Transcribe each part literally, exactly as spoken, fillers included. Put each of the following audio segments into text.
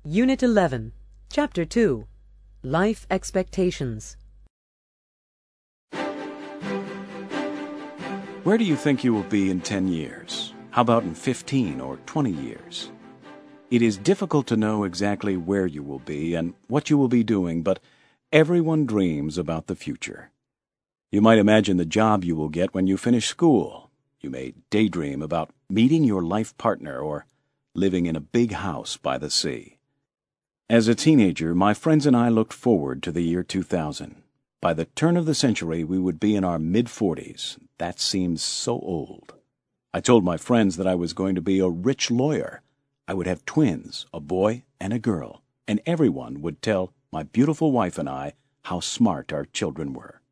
Unit eleven, Chapter two, Life Expectations. Where do you think you will be in ten years? How about in fifteen or twenty years? It is difficult to know exactly where you will be and what you will be doing, but everyone dreams about the future. You might imagine the job you will get when you finish school. You may daydream about meeting your life partner or living in a big house by the sea. As a teenager, my friends and I looked forward to the year two thousand. By the turn of the century, we would be in our mid-forties. That seems so old. I told my friends that I was going to be a rich lawyer. I would have twins, a boy and a girl, and everyone would tell my beautiful wife and I how smart our children were.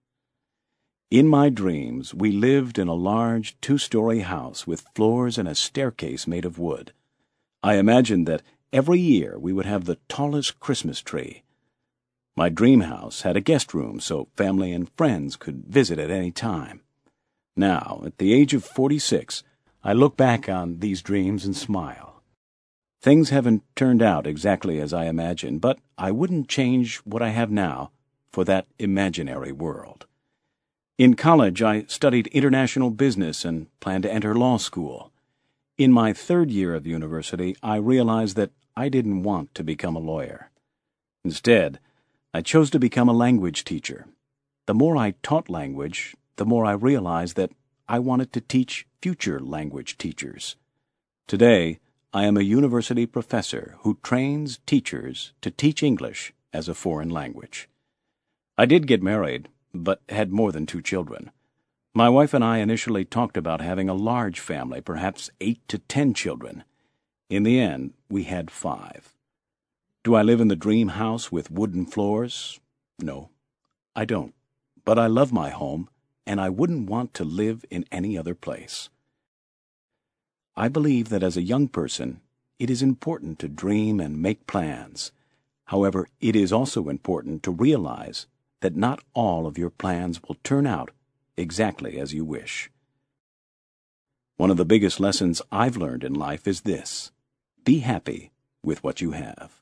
In my dreams, we lived in a large two-story house with floors and a staircase made of wood. I imagined that every year we would have the tallest Christmas tree. My dream house had a guest room so family and friends could visit at any time. Now, at the age of forty-six, I look back on these dreams and smile. Things haven't turned out exactly as I imagined, but I wouldn't change what I have now for that imaginary world. In college, I studied international business and planned to enter law school. In my third year of university, I realized that I didn't want to become a lawyer. Instead, I chose to become a language teacher. The more I taught language, the more I realized that I wanted to teach future language teachers. Today, I am a university professor who trains teachers to teach English as a foreign language. I did get married, but had more than two children. My wife and I initially talked about having a large family, perhaps eight to ten children. In the end, we had five. Do I live in the dream house with wooden floors? No, I don't. But I love my home, and I wouldn't want to live in any other place. I believe that as a young person, it is important to dream and make plans. However, it is also important to realize that not all of your plans will turn out exactly as you wish. One of the biggest lessons I've learned in life is this: be happy with what you have.